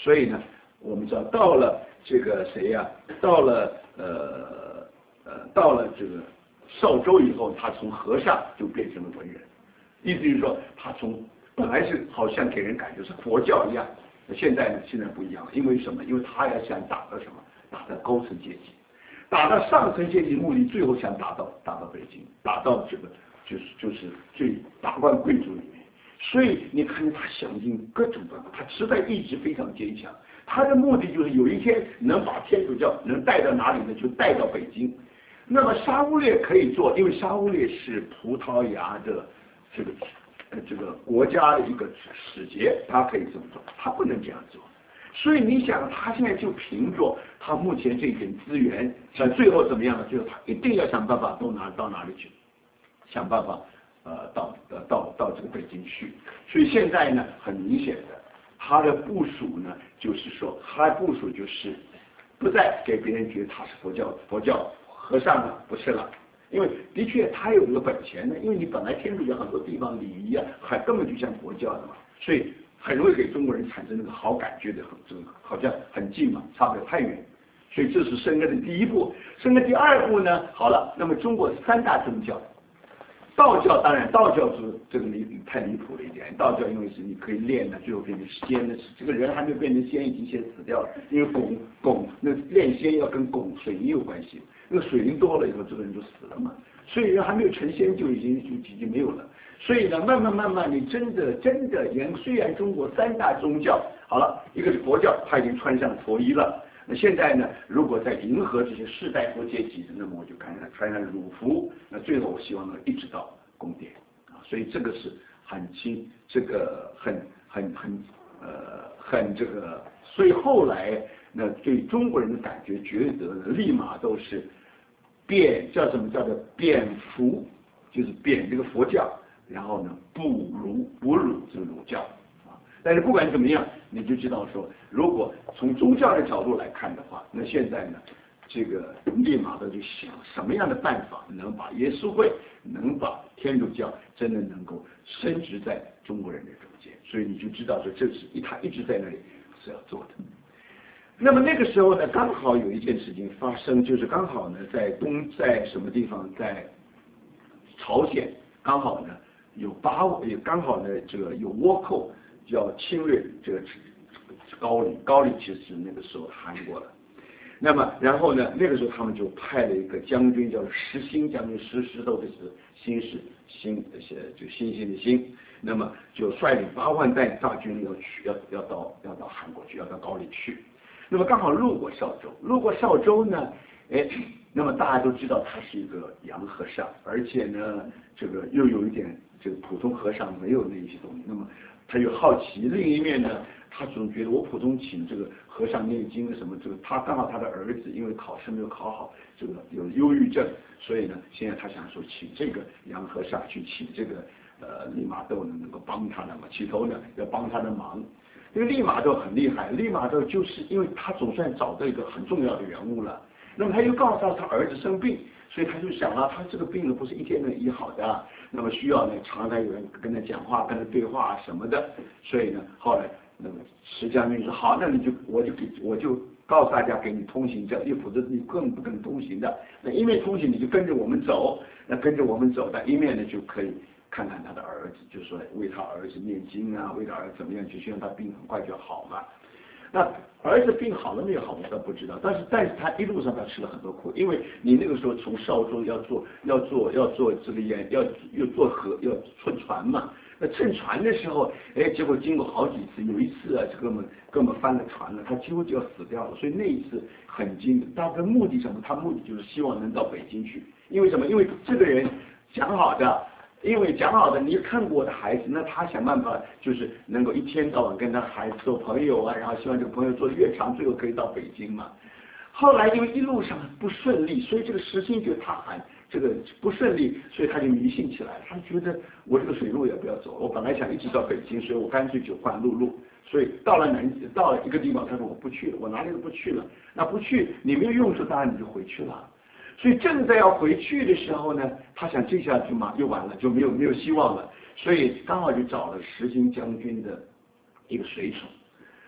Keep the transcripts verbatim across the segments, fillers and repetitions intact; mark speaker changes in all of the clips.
Speaker 1: 所以呢，我们知道到了这个谁呀、啊，到了呃呃到了这个邵州以后，他从和尚就变成了文人，意思就是说他从本来是好像给人感觉是佛教一样，现在呢现在不一样了，因为什么？因为他要想打到什么？打到高层阶级，打到上层阶级的目的，最后想打到打到北京，打到这个就是就是最达官贵族里面。所以你看见他想尽各种办法，他实在意志非常坚强。他的目的就是有一天能把天主教能带到哪里呢？就带到北京。那么沙乌略可以做，因为沙乌略是葡萄牙的这个呃这个国家的一个使节，他可以这么做，他不能这样做。所以你想，他现在就凭着他目前这点资源，想最后怎么样呢？就是他一定要想办法都拿到哪里去，想办法。呃，到呃到到这个北京去，所以现在呢，很明显的，他的部署呢，就是说，他的部署就是不再给别人觉得他是佛教佛教和尚了，不是了，因为的确他有一个本钱呢，因为你本来天主教很多地方礼仪啊，还根本就像佛教的嘛，所以很容易给中国人产生那个好感觉的，这个好像很近嘛，差不了太远，所以这是生根的第一步，生根第二步呢，好了，那么中国三大宗教。道教当然，道教是这个离太离谱了一点。道教因为是你可以练的，最后变成仙的，这个人还没有变成仙，已经先死掉了。因为汞汞那炼仙要跟汞水银有关系，那个水银多了以后，这个人就死了嘛。所以人还没有成仙就已经就已经没有了。所以呢，慢慢慢慢，你真的真的，原虽然中国三大宗教好了，一个是佛教，他已经穿上佛衣了。那现在呢？如果在迎合这些士大夫阶级，那么我就看上穿上儒服，那最后我希望能一直到宫殿啊，所以这个是很清，这个很很很呃很这个，所以后来那对中国人的感觉觉得呢，立马都是贬叫什么叫做贬服，就是贬这个佛教，然后呢补儒补儒这个儒教。但是不管怎么样，你就知道说，如果从宗教的角度来看的话，那现在呢，这个立马的就想什么样的办法能把耶稣会，能把天主教真的能够升值在中国人的中间，所以你就知道说，这是一他一直在那里是要做的。那么那个时候呢，刚好有一件事情发生，就是刚好呢，在东在什么地方，在朝鲜，刚好呢有八也刚好呢这个有倭寇。要侵略这个高丽，高丽其实是那个时候韩国的。那么，然后呢，那个时候他们就派了一个将军，叫石兴将军，石石头的石，兴是兴，就星星的星。那么就率领八万大大军要去，要要到要到韩国去，要到高丽去。那么刚好路过邵州，路过邵州呢，哎，那么大家都知道他是一个洋和尚，而且呢，这个又有一点这个普通和尚没有那些东西，那么。他又好奇，另一面呢，他总觉得我普通请这个和尚念经什么，这个他刚好他的儿子因为考试没有考好，这个有忧郁症，所以呢，现在他想说请这个杨和尚去请这个呃利玛窦呢能够帮他的嘛，起头呢要帮他的忙。因为利玛窦很厉害，利玛窦就是因为他总算找到一个很重要的人物了，那么他又告诉他他儿子生病。所以他就想了，他这个病呢不是一天能医好的，那么需要呢常常有人跟他讲话、跟他对话什么的。所以呢，后来那么石将军说好，那你就我就给我就告诉大家给你通行证，你否则你更不跟通行的。那一面通行你就跟着我们走，那跟着我们走的一面呢就可以看看他的儿子，就说为他儿子念经啊，为他儿子怎么样，就希望他病很快就好嘛。那儿子病好了没有好，我倒不知道，但是但是他一路上他吃了很多苦，因为你那个时候从邵州要坐要坐要坐这个演要要坐河要乘船嘛，那乘船的时候，哎，结果经过好几次，有一次啊，这哥们哥们翻了船了，他几乎就要死掉了，所以那一次很惊。他的目的什么？他目的就是希望能到北京去，因为什么？因为这个人讲好的。因为讲好的，你看过我的孩子，那他想办法就是能够一天到晚跟他孩子做朋友啊，然后希望这个朋友做得越长，最后可以到北京嘛。后来因为一路上不顺利，所以这个石兴觉得他很这个不顺利，所以他就迷信起来了。他觉得我这个水路也不要走，我本来想一直到北京，所以我干脆就换陆路。所以到了南到了一个地方，他说我不去了，我哪里都不去了。那不去，你没有用处，当然你就回去了。所以正在要回去的时候呢，他想这下就嘛又完了，就没有没有希望了。所以刚好就找了石兴将军的一个随从。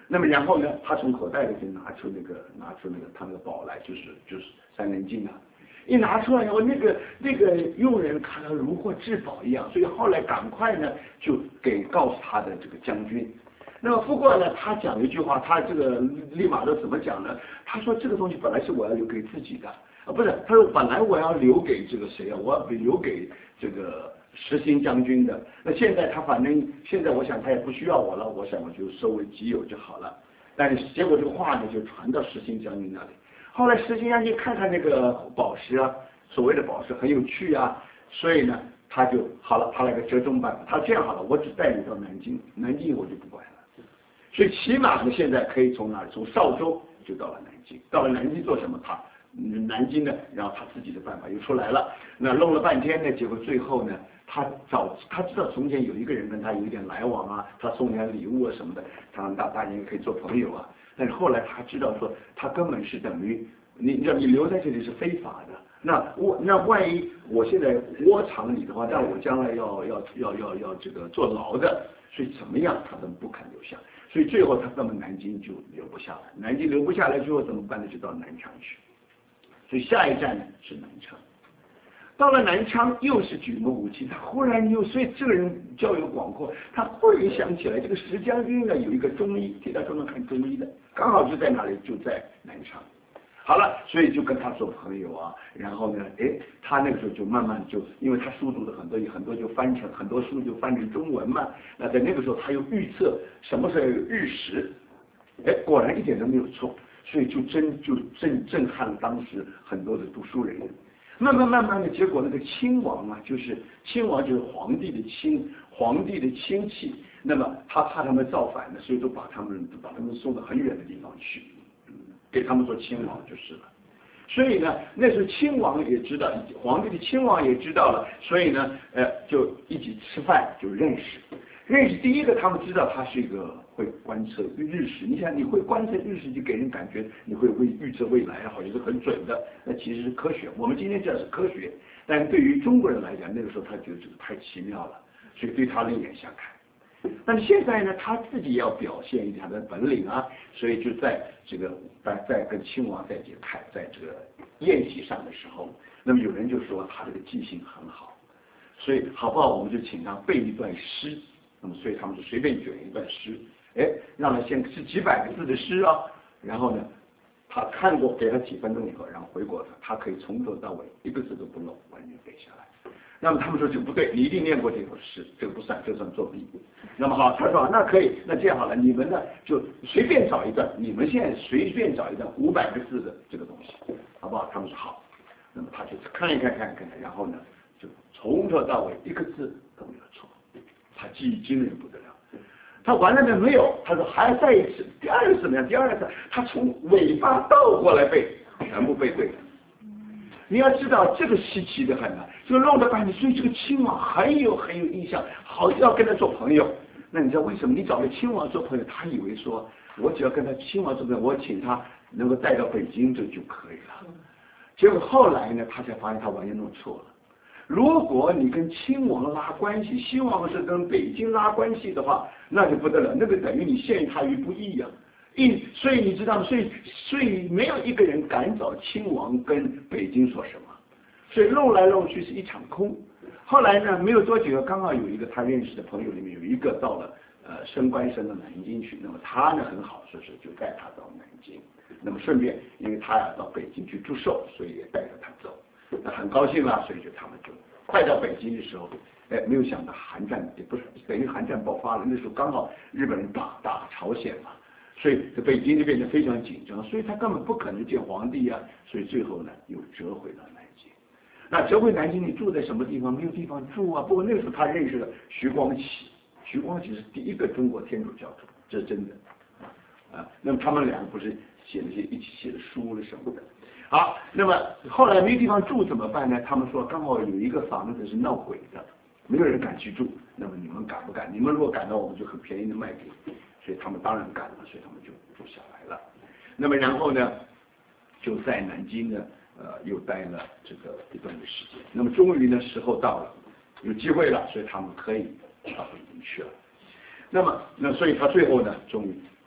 Speaker 1: 那么然后呢，他从口袋里就拿出那个拿出那个他那个宝来，就是就是三棱镜啊。一拿出来以后，那个那个佣人看到如获至宝一样，所以后来赶快呢就给告诉他的这个将军。那么不过呢，他讲了一句话，他这个利玛窦怎么讲呢？他说这个东西本来是我要留给自己的啊，不是，他说本来我要留给这个谁啊，我要留给这个石辛将军的。那现在他反正现在我想他也不需要我了，我想我就收为己有就好了。但是结果这个话呢就传到石辛将军那里。后来石辛将军看看那个宝石啊，所谓的宝石很有趣啊，所以呢他就好了，他来个折中办法，他这样好了，我只带你到南京，南京我就不管了。所以起码呢，现在可以从哪里？从邵州就到了南京，到了南京做什么？他南京呢，然后他自己的办法又出来了。那弄了半天呢，结果最后呢，他找他知道从前有一个人跟他有一点来往啊，他送点礼物啊什么的，他让大大家可以做朋友啊。但是后来他知道说，他根本是等于你，你你留在这里是非法的。那我那万一我现在窝藏你的话，那我将来要要要要要这个坐牢的，所以怎么样他都不肯留下。所以最后他根本南京就留不下来，南京留不下来之后怎么办呢？就到南昌去。所以下一站呢是南昌。到了南昌又是举目无亲，他忽然又，所以这个人交友广阔，他忽然想起来这个石将军呢有一个中医，替他专门看中医的，刚好就在哪里？就在南昌。好了，所以就跟他做朋友啊，然后呢，哎，他那个时候就慢慢就，因为他书读的很多，很多就翻成很多书就翻成中文嘛。那在那个时候，他又预测什么时候有日食，哎，果然一点都没有错，所以就真就震震撼了当时很多的读书人。慢慢慢慢的，结果那个亲王啊，就是亲王就是皇帝的亲，皇帝的亲戚，那么他怕他们造反呢，所以都把他们把他们送到很远的地方去。给他们做亲王就是了，所以呢，那时候亲王也知道，皇帝的亲王也知道了，所以呢，呃，就一起吃饭就认识，认识第一个他们知道他是一个会观测日食，你想你会观测日食，就给人感觉你会会预测未来，好像是很准的，那其实是科学。我们今天讲是科学，但对于中国人来讲，那个时候他觉得这个太奇妙了，所以对他另眼相看。但是现在呢，他自己要表现一点他的本领啊，所以就在这个在在跟亲王在这开在这个宴席上的时候，那么有人就说他这个记性很好，所以好不好我们就请他背一段诗，那么所以他们就随便卷一段诗，哎，让他先是几百个字的诗啊，然后呢，他看过给他几分钟以后，然后回过他，他可以从头到尾一个字都不漏，完全背下来。那么他们说这不对，你一定念过这首诗，这个不算，这算作弊。那么好，他说那可以，那这样好了，你们呢就随便找一段，你们现在随便找一段五百个字的这个东西，好不好？他们说好。那么他就看一看看一看，然后呢就从头到尾一个字都没有错，他记忆惊人不得了。他完了没没有？他说还要再一次，第二次怎么样？第二次他从尾巴倒过来背，全部背对了。你要知道这个稀奇的很啊，这个弄得半天，所以这个亲王很有很有印象，好要跟他做朋友。那你知道为什么？你找个亲王做朋友，他以为说我只要跟他亲王做朋友，我请他能够带到北京这就可以了。结果后来呢，他才发现他完全弄错了。如果你跟亲王拉关系，亲王是跟北京拉关系的话，那就不得了，那个等于你陷他于不义呀、啊。因所以你知道吗？所以所以没有一个人敢找亲王跟北京说什么，所以弄来弄去是一场空。后来呢，没有多久，刚好有一个他认识的朋友里面有一个到了呃升官升到南京去，那么他呢很好，所以说就带他到南京。那么顺便，因为他要到北京去祝寿，所以也带着他走。那很高兴啦，所以就他们就快到北京的时候，哎，没有想到韩战也不是等于韩战爆发了，那时候刚好日本人打打朝鲜嘛。所以这北京就变得非常紧张，所以他根本不可能见皇帝啊，所以最后呢又折回了南京。那折回南京，你住在什么地方？没有地方住啊。不过那个时候他认识了徐光启，徐光启是第一个中国天主教徒，这是真的啊。那么他们两个不是写了些一起写的书了什么的。好，那么后来没地方住怎么办呢？他们说刚好有一个房子是闹鬼的，没有人敢去住。那么你们敢不敢？你们如果敢的话，我们就很便宜的卖给你。所以他们当然敢了，所以他们就住下来了。那么然后呢，就在南京呢，呃，又待了这个一段的时间。那么终于呢，时候到了，有机会了，所以他们可以到北京去了。那么，那所以他最后呢，终于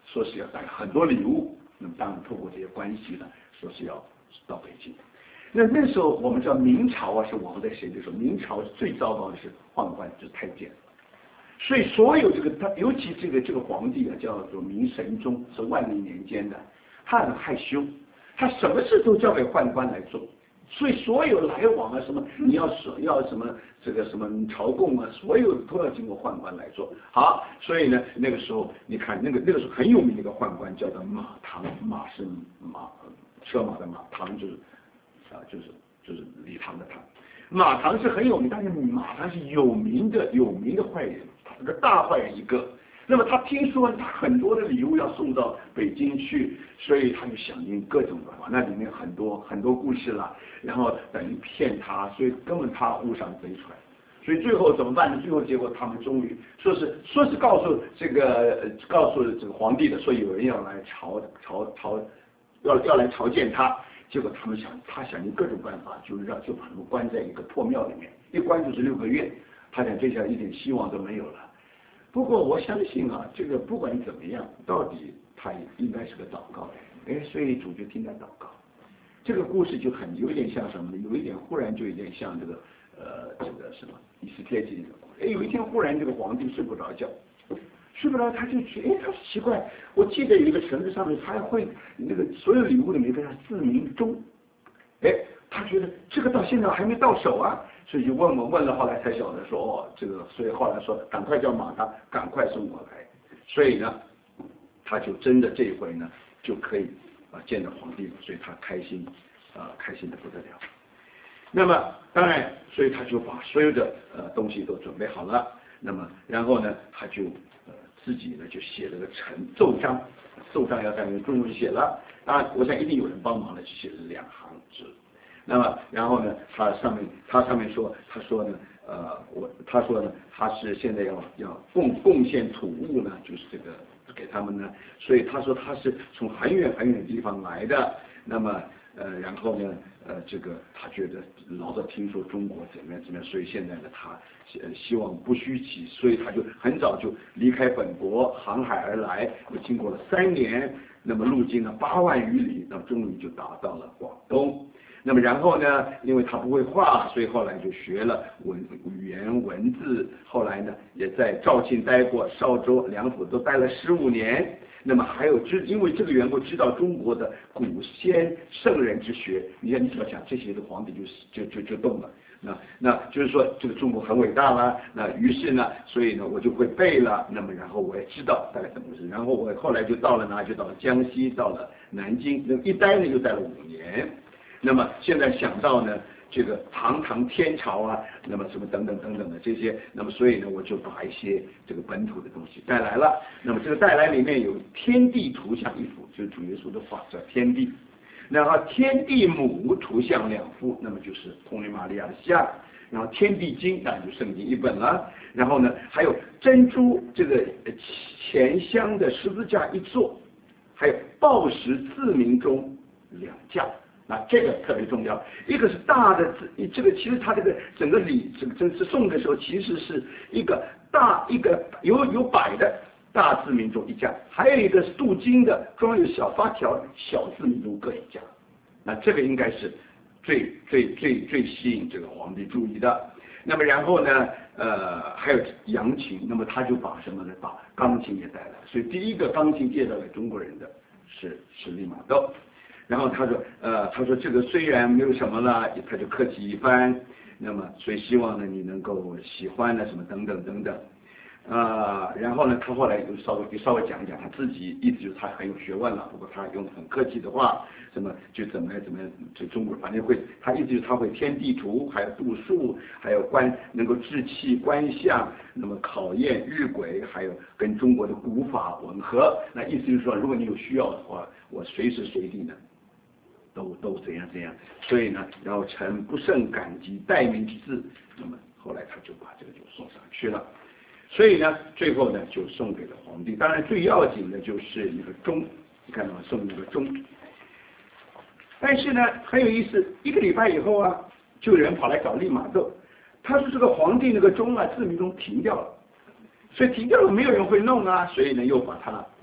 Speaker 1: 说是要带很多礼物，那么当然透过这些关系呢，说是要到北京。那那时候我们知道明朝啊是亡在谁的时候？明朝最糟糕的是宦官，就是太监。所以所有这个他，尤其这个这个皇帝啊，叫做明神宗，是万历年间的，他很害羞，他什么事都交给宦官来做。所以所有来往啊，什么你要是要什么这个什么朝贡啊，所有都要经过宦官来做。好，所以呢，那个时候你看那个那个时候很有名的一个宦官叫做马唐，马是马车马的马，唐就是啊就是就是礼堂的堂。马唐是很有名，但是马唐是有名的有名的坏人，他是个大坏人一个。那么他听说他很多的礼物要送到北京去，所以他就想尽各种办法，那里面很多很多故事了，然后等于骗他，所以根本他误上贼船，所以最后怎么办呢？最后结果他们终于说是说是告诉这个告诉这个皇帝的，说有人要来朝朝朝要要来朝见他，结果他们想他想尽各种办法，就让就把他们关在一个破庙里面，一关就是六个月，他想这下一点希望都没有了。不过我相信啊，这个不管怎么样，到底他应该是个祷告人，哎，所以主就听他祷告。这个故事就很有点像什么呢？有一点忽然就有点像这个呃这个什么以斯帖记这个故事。哎，有一天忽然这个皇帝睡不着觉，睡不着他就去，哎，他说奇怪，我记得有一个绳子上面他还会那个所有礼物里面给他四明钟，哎，他觉得这个到现在还没到手啊。所以就问我问了，后来才晓得说哦，这个，所以后来说赶快叫马唐，赶快送过来。所以呢，他就真的这一回呢就可以啊见到皇帝了，所以他开心啊开心的不得了。那么当然，所以他就把所有的呃东西都准备好了。那么然后呢，他就呃自己呢就写了个呈奏章，奏章要在用中文写了，当然我想一定有人帮忙了，就写了两行字。那么，然后呢，他上面他上面说，他说呢，呃，我他说呢，他是现在要要贡贡献土物呢，就是这个给他们呢，所以他说他是从很远很远的地方来的。那么，呃，然后呢，呃，这个他觉得老早听说中国怎么样怎么样，所以现在呢，他呃希望不虚其，所以他就很早就离开本国，航海而来，经过了三年，那么路经了八万余里，那么终于就达到了广东。那么然后呢，因为他不会画，所以后来就学了文语言文字，后来呢也在肇庆待过，邵州、梁府都待了十五年。那么还有知，因为这个缘故知道中国的古先圣人之学，你看你怎么讲，这些的皇帝就就就就动了。那那就是说这个中国很伟大了，那于是呢，所以呢我就会背了，那么然后我也知道大概怎么回事，然后我后来就到了哪，就到了江西，到了南京，那一待呢又待了五年。那么现在想到呢，这个堂堂天朝啊，那么什么等等等等的这些，那么所以呢，我就把一些这个本土的东西带来了。那么这个带来里面有天地图像一幅，就是主耶稣的画，叫天地。然后天地母图像两幅，那么就是童女玛利亚的像。然后天地经，当然就圣经一本了。然后呢，还有珍珠这个钱香的十字架一座，还有报时自鸣钟两架。啊，这个特别重要。一个是大的，这个其实它这个整个礼，这个这是送的时候，其实是一个大一个有有摆的大自鸣钟一架，还有一个是镀金的，装有小发条小自鸣钟各一架。那这个应该是最最最最吸引这个皇帝注意的。那么然后呢，呃，还有扬琴，那么他就把什么呢？把钢琴也带来。所以第一个钢琴介绍给中国人的是是利玛窦。然后他说，呃，他说这个虽然没有什么了，他就客气一番，那么所以希望呢你能够喜欢呢什么等等等等，啊、呃，然后呢他后来又稍微就稍微讲一讲他自己，意思就是他很有学问了，不过他用很客气的话，什么就怎么怎么就中国反正会，他意思就是他会天地图，还有度数，还有观能够治气观象，那么考验日晷，还有跟中国的古法吻合，那意思就是说如果你有需要的话，我随时随地呢。都都怎样怎样，所以呢，然后臣不胜感激待命之字，那么后来他就把这个就送上去了，所以呢，最后呢就送给了皇帝。当然最要紧的就是一个钟，你看到吗？送一个钟。但是呢，很有意思，一个礼拜以后啊，就有人跑来找利玛窦，他说这个皇帝那个钟啊，自鸣钟停掉了，所以停掉了，没有人会弄啊，所以呢又把它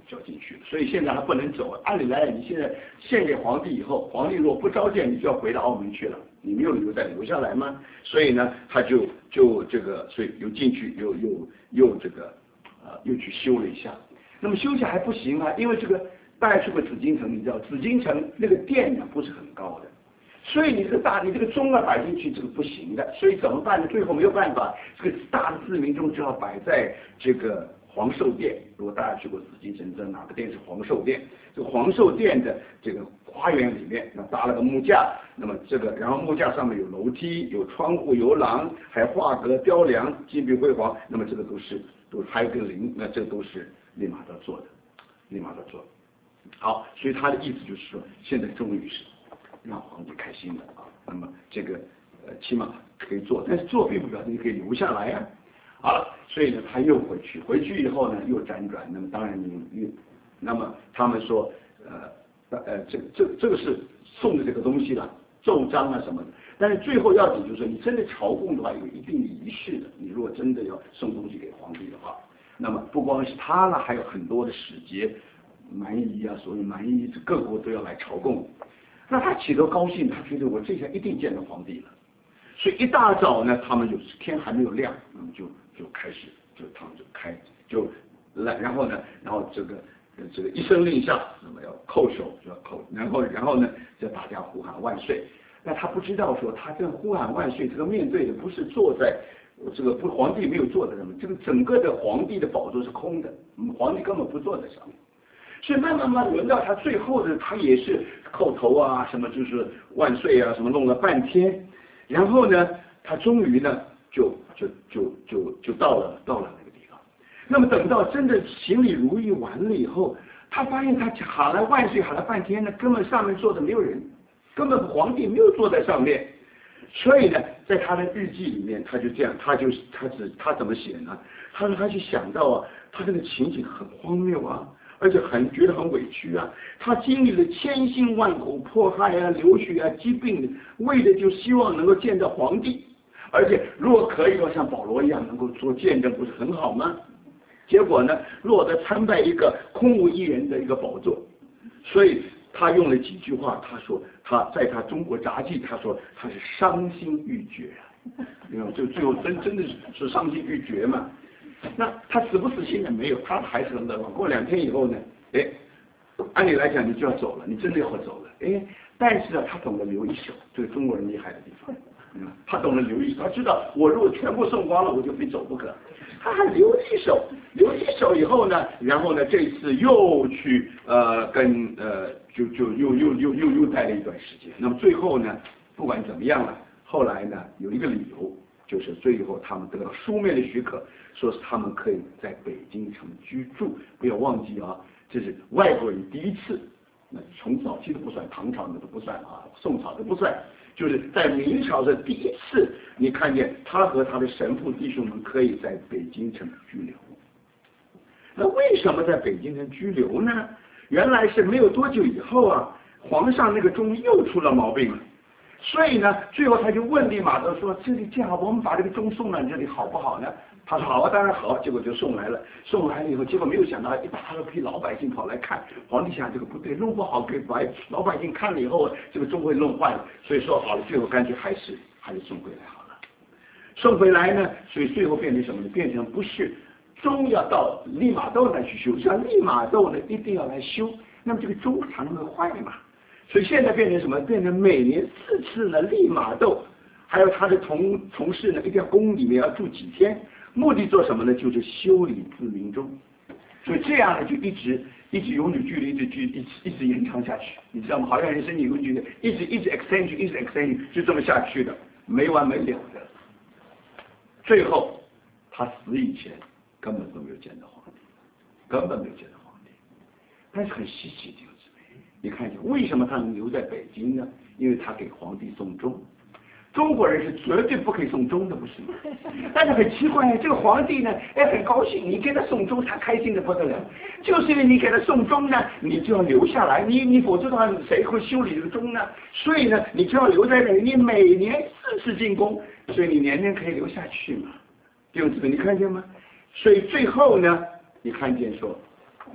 Speaker 1: 就要进去了。所以现在还不能走。按理来，你现在献给皇帝以后，皇帝如果不召见，你就要回到澳门去了，你没有理由再留下来吗？所以呢，他就就这个，所以又进去，又又又这个，呃，又去修了一下。那么修下还不行啊，因为这个大家去过紫禁城，你知道紫禁城那个殿呢不是很高的。所以你这个大，你这个钟啊摆进去，这个不行的。所以怎么办呢？最后没有办法，这个大的自鸣钟只好摆在这个皇寿殿。如果大家去过紫禁城，知道哪个殿是皇寿殿？这个皇寿殿的这个花园里面，那搭了个木架，那么这个，然后木架上面有楼梯、有窗户、有廊，还画格雕梁，金碧辉煌。那么这个都是都还有个铃，那这都是利玛窦做的，利玛窦做的。好，所以他的意思就是说，现在终于是让皇帝开心了啊。那么这个呃起码可以做，但是做并不表示你可以留下来呀、啊。好了，所以呢他又回去，回去以后呢又辗转，那么当然你你，那么他们说呃呃这这这个是送的这个东西了，奏章啊什么的。但是最后要紧就是说，你真的朝贡的话有一定的仪式的。你如果真的要送东西给皇帝的话，那么不光是他了，还有很多的使节。蛮夷啊，所谓蛮夷，各国都要来朝贡。那他起得高兴，他觉得我这下一定见到皇帝了。所以一大早呢，他们就天还没有亮，那么就就开始，就他们就开就来，然后呢，然后这个这个一声令下，那么要叩首就要叩，然后然后呢，就大家呼喊万岁。那他不知道说，他这呼喊万岁，这个面对的不是坐在这个不皇帝没有坐在上面，这个整个的皇帝的宝座是空的，皇帝根本不坐在上面。所以慢慢慢轮到他最后的，他也是叩头啊，什么就是万岁啊，什么弄了半天，然后呢，他终于呢就就就就就到了到了那个地方。那么等到真的行礼如仪完了以后，他发现他喊了万岁喊了半天呢，根本上面坐的没有人，根本皇帝没有坐在上面。所以呢，在他的日记里面，他就这样，他就他只他怎么写呢？他说他就想到啊，他这个情景很荒谬啊。而且很觉得很委屈啊，他经历了千辛万苦、迫害啊、流血啊、疾病，为的就希望能够见到皇帝，而且如果可以的话，像保罗一样能够做见证，不是很好吗？结果呢，落得参拜一个空无一人的一个宝座，所以他用了几句话，他说他在他中国札记，他说他是伤心欲绝啊，因为就最后真真的是伤心欲绝嘛。那他死不死心呢？没有，他还是很乐观。过两天以后呢，哎，按理来讲你就要走了，你真的要走了，哎，但是啊，他懂得留一手，这个中国人厉害的地方，嗯，他懂得留一手，他知道我如果全部送光了，我就非走不可，他还留一手，留一手以后呢，然后呢，这次又去呃跟呃就就又又又又又待了一段时间。那么最后呢，不管怎么样了，后来呢有一个理由。就是最后他们得到书面的许可，说是他们可以在北京城居住。不要忘记啊，这是外国人第一次，那从早期都不算，唐朝的都不算啊，宋朝都不算，就是在明朝的第一次，你看见他和他的神父弟兄们可以在北京城居留。那为什么在北京城居留呢？原来是没有多久以后啊，皇上那个钟又出了毛病了。所以呢，最后他就问利玛窦说：“这里这样，我们把这个钟送到这里好不好呢？”他说：“好啊，当然好。”结果就送来了，送来了以后，结果没有想到一大批老百姓跑来看。皇帝想这个不对，弄不好给把老百姓看了以后，这个钟会弄坏了。所以说好了，最后干脆还是还是送回来好了。送回来呢，所以最后变成什么呢？变成不是钟要到利玛窦那去修，像利玛窦呢一定要来修，那么这个钟常常会坏嘛。所以现在变成什么？变成每年四次呢，利玛窦还有他的同同事呢，一定要宫里面要住几天，目的做什么呢？就是修理自鸣钟。所以这样呢，就一直一直永久距离，一直距一直一直延长下去，你知道吗？好像人生永久距离，一直一直 extension， 一直 extension， 就这么下去的，没完没了的。最后他死以前根本都没有见到皇帝，根本没有见到皇帝，但是很稀奇的。你看一下，为什么他能留在北京呢？因为他给皇帝送钟。中国人是绝对不可以送钟的，不是吗？但是很奇怪，这个皇帝呢，哎，很高兴，你给他送钟，他开心的不得了。就是因为你给他送钟呢，你就要留下来，你你否则的话，谁会修理这个钟呢？所以呢，你就要留在那里，你每年四次进宫，所以你年年可以留下去嘛。弟兄姊妹，你看见吗？所以最后呢，你看见说，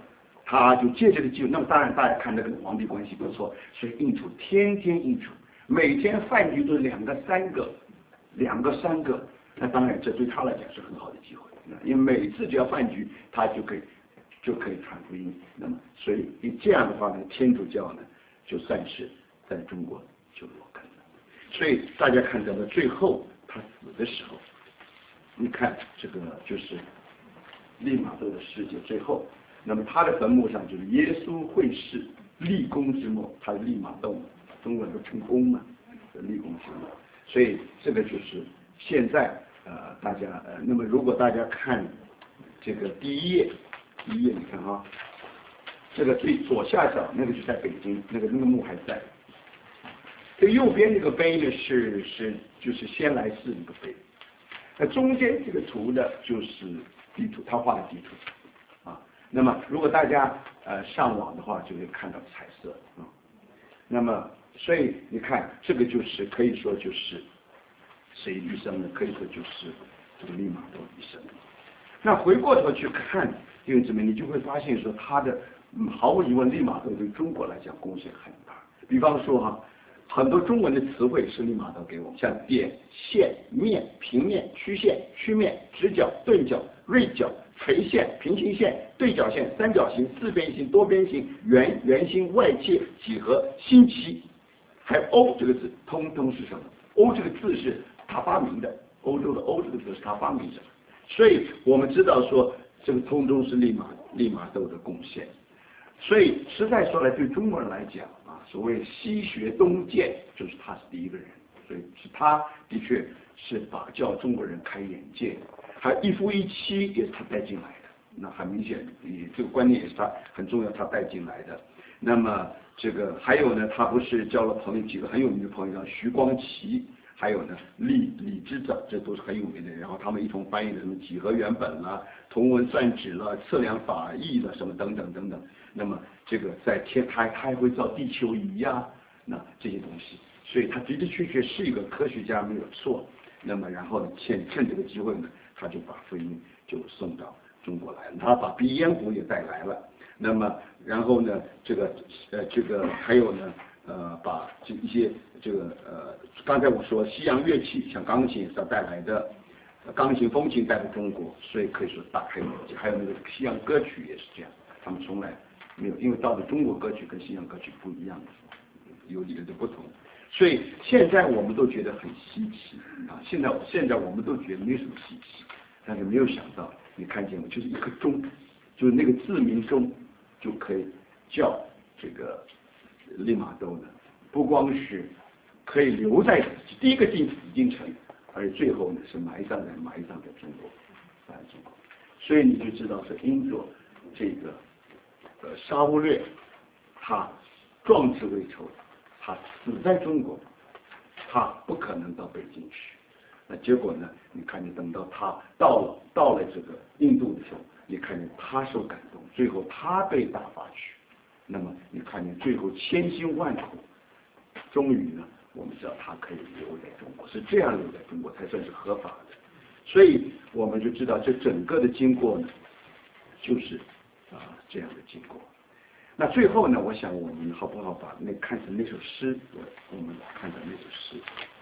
Speaker 1: 他就借这个机会，那么当然大家看那个皇帝关系不错，所以应酬天天应酬，每天饭局都两个三个，两个三个，那当然这对他来讲是很好的机会，因为每次只要饭局，他就可以就可以传福音。那么所以这样的话呢，天主教呢就算是在中国就落根了。所以大家看到了最后他死的时候，你看这个就是利玛窦的事件最后。那么他的坟墓上就是耶稣会士立功之墓，他是利玛窦嘛，中国人都称公嘛，立功之墓。所以这个就是现在呃大家呃，那么如果大家看这个第一页，第一页你看啊，这个最左下角那个就在北京，那个那个墓还在。这右边这个碑呢是是就是先来寺那个碑，那中间这个图的就是地图，他画的地图。那么，如果大家呃上网的话，就会看到彩色啊、嗯。那么，所以你看，这个就是可以说就是谁一生呢？可以说就是这个利玛窦一生。那回过头去看弟兄姊妹，你就会发现说，他的、嗯、毫无疑问，利玛窦对中国来讲贡献很大。比方说哈，很多中文的词汇是利玛窦给我们，像点、线、面、平面、曲线、曲面、直角、钝角、锐角。垂线、平行线、对角线、三角形、四边形、多边形、圆、圆心、外切、几何、星期，还有欧这个字，通通是什么？欧这个字是他发明的，欧洲的欧这个字是他发明的，所以我们知道说这个通通是利玛利玛窦的贡献。所以实在说来，对中国人来讲啊，所谓西学东渐，就是他是第一个人，所以是他的确是把教中国人开眼界。还一夫一妻也是他带进来的，那很明显，也这个观念也是他很重要，他带进来的。那么这个还有呢，他不是交了朋友几个很有名的朋友，像徐光启，还有呢李李之藻，这都是很有名的人。然后他们一同翻译的什么几何原本啦、同文算指啦、测量法义了什么等等等等。那么这个在天，他他还会造地球仪呀、啊，那这些东西，所以他的的确确是一个科学家，没有错。那么然后呢，趁趁这个机会呢，他就把福音就送到中国来了，他把鼻烟壶也带来了。那么然后呢，这个呃这个还有呢呃把这一些这个呃刚才我说西洋乐器，像钢琴也是他带来的，钢琴风琴带到中国，所以可以说打开眼界。还有那个西洋歌曲也是这样，他们从来没有，因为到了中国歌曲跟西洋歌曲不一样，有有的不同。所以现在我们都觉得很稀奇啊！现在现在我们都觉得没什么稀奇，但是没有想到，你看见吗？就是一颗钟，就是那个自鸣钟，就可以叫这个利玛窦呢，不光是可以留在第一个进紫禁城，而最后呢是埋葬在埋葬在中国，埋在中国。所以你就知道是因着这个呃沙乌略，他壮志未酬。他死在中国，他不可能到北京去。那结果呢？你看见等到他到了到了这个印度的时候，你看见他受感动，最后他被打发去。那么你看见最后千辛万苦，终于呢，我们知道他可以留在中国，是这样留在中国才算是合法的。所以我们就知道这整个的经过呢，就是啊这样的经过。那最后呢，我想我们好不好把那看成那首诗，我我们看到那首诗，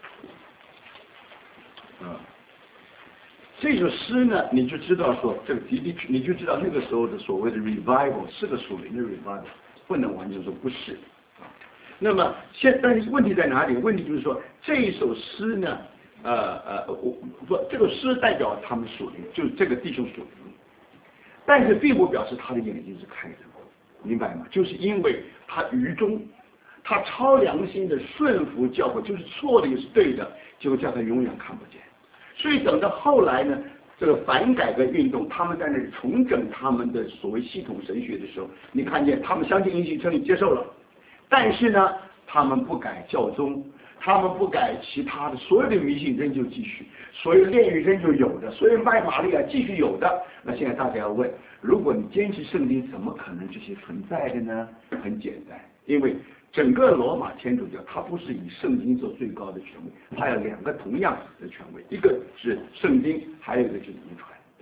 Speaker 1: 啊，这首诗呢，你就知道说这个的的，你就知道那个时候的所谓的 revival 是个属灵的 revival， 不能完全说不是啊。那么现但是问题在哪里？问题就是说这一首诗呢，呃呃，我不这个诗代表他们属灵，就是这个弟兄属灵，但是并不表示他的眼睛是开的。明白吗？就是因为他愚忠，他超良心的顺服教诲，就是错的也是对的，结果叫他永远看不见。所以等到后来呢，这个反改革运动，他们在那里重整他们的所谓系统神学的时候，你看见他们相信因信称义接受了，但是呢，他们不改教宗，他们不改其他的所有的迷信仍旧继续，所有炼狱仍旧有的，所有卖玛利亚继续有的。那现在大家要问，如果你坚持圣经，怎么可能这些存在的呢？很简单，因为整个罗马天主教它不是以圣经做最高的权威，它有两个同样的权威，一个是圣经，还有一个就是遗传。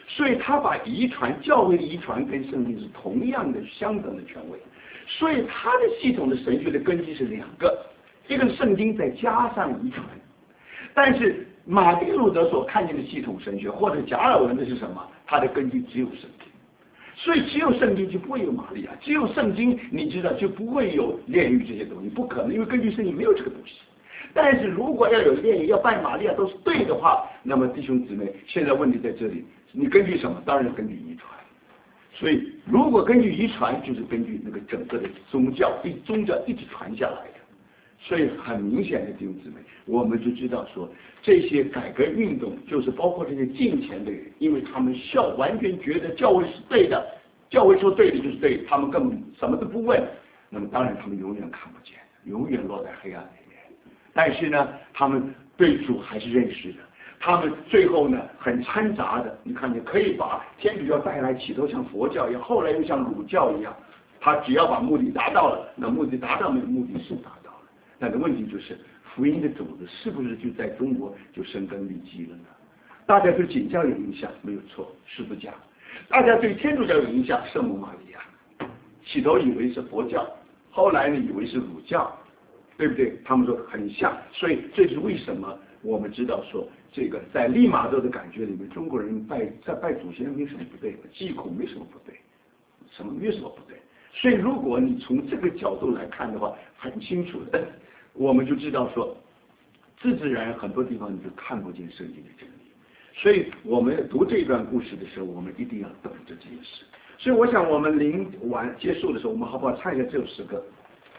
Speaker 1: 所以他把遗传教会的遗传跟圣经是同样的相等的权威，所以他的系统的神学的根基是两个，一个是圣经再加上遗传，但是马丁路德所看见的系统神学或者加尔文的是什么？他的根基只有圣经，所以只有圣经就不会有玛利亚，只有圣经你知道就不会有炼狱这些东西，不可能，因为根据圣经没有这个东西。但是如果要有炼狱，要拜玛利亚都是对的话，那么弟兄姊妹，现在问题在这里，你根据什么？当然根据遗传。所以如果根据遗传，就是根据那个整个的宗教，一宗教一直传下来的。所以很明显的弟兄姊妹，我们就知道说，这些改革运动就是包括这些敬虔的人，因为他们笑完全觉得教会是对的，教会说对的就是对的，他们根本什么都不问，那么当然他们永远看不见，永远落在黑暗里面。但是呢，他们对主还是认识的，他们最后呢很掺杂的，你看见可以把天主教带来，起头像佛教一样，后来又像儒教一样，他只要把目的达到了，那目的达到没有？目的是达到了。那个问题就是，福音的种子是不是就在中国就生根立基了呢？大家对景教有影响，没有错，十字架；大家对天主教有影响，圣母玛利亚。起头以为是佛教，后来呢以为是儒教，对不对？他们说很像，所以这是为什么我们知道说，这个在利玛窦的感觉里面，中国人拜在拜祖先没什么不对，祭孔没什么不对，什么没什么不对。所以如果你从这个角度来看的话，很清楚的。我们就知道说，自自然很多地方你就看不见圣经的真理，所以我们读这段故事的时候，我们一定要等着这件事。所以我想我们临完结束的时候，我们好不好唱一下这首诗歌？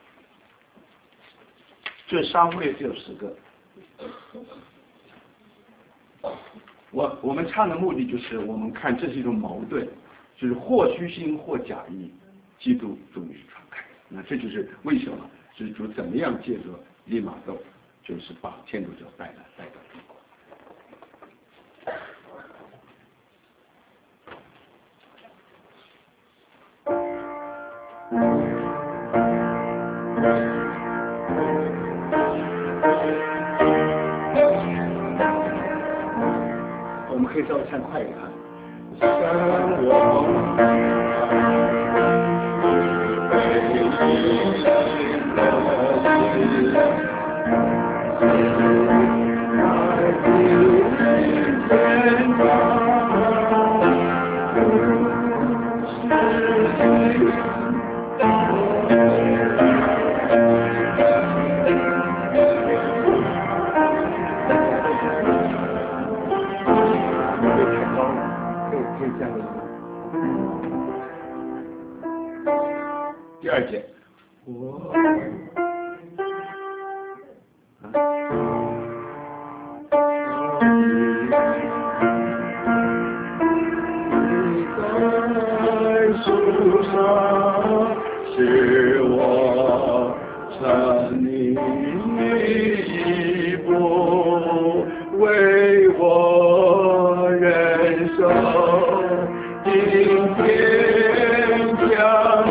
Speaker 1: 这商会这首诗歌，我我们唱的目的就是我们看这是一种矛盾，就是或虚心或假意，基督终于是传开。那这就是为什么。是主怎么样借着利玛窦，就是把天主教带来带到中国。我们可以稍微唱快一点啊。山第二节，我在树上是我沉溺一步，为我忍受今天将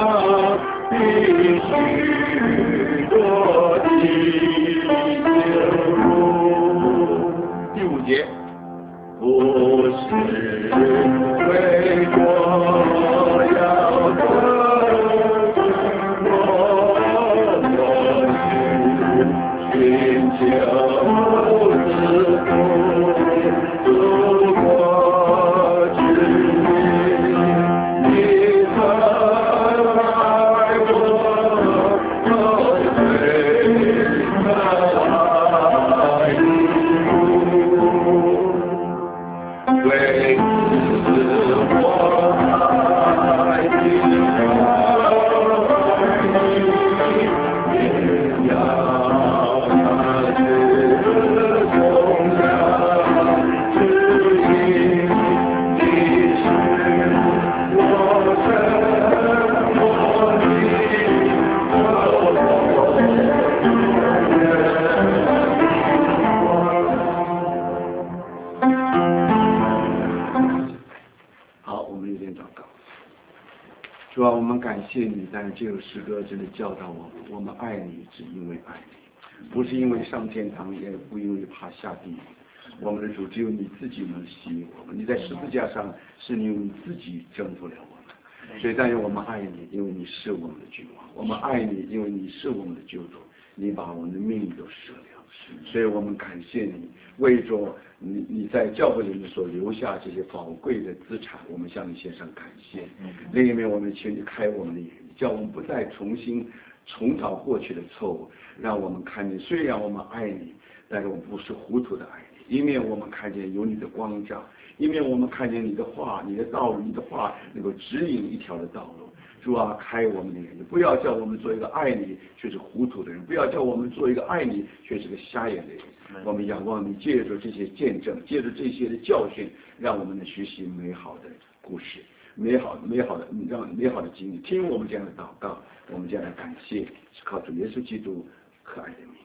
Speaker 1: 必须多的羞辱。第五节，不是为我要得我，我是寻求自度，度过之日，你曾爱我，我对爱你，为此我爱你，也要他自重量指引你是我生活的好，我们有点祷告。主啊，我们感谢你，但是这首诗歌真的教导我们，我们爱你，只因为爱你，不是因为上天堂，也不因为怕下地狱。 我们的主，只有你自己能吸引我们。你在十字架上是你用你自己征服了我们，所以但愿我们爱你，因为你是我们的君王；我们爱你，因为你是我们的救主。你把我们的命都舍了，所以我们感谢你，为着你你在教会里面所留下这些宝贵的资产，我们向你献上感谢。另一面，我们请你开我们的眼，叫我们不再重新重蹈过去的错误，让我们看见，虽然我们爱你，但是我们不是糊涂的爱你。一面我们看见有你的光照，一面我们看见你的话，你的道路，你的话能够指引一条的道路。主啊，开我们的眼睛，不要叫我们做一个爱你却是糊涂的人，不要叫我们做一个爱你却是个瞎眼的人。我们仰望你，借着这些见证，借着这些的教训，让我们能学习美好的故事，美好美好的让美好的经历。听我们这样的祷告，我们这样的感谢，是靠主耶稣基督可爱的名。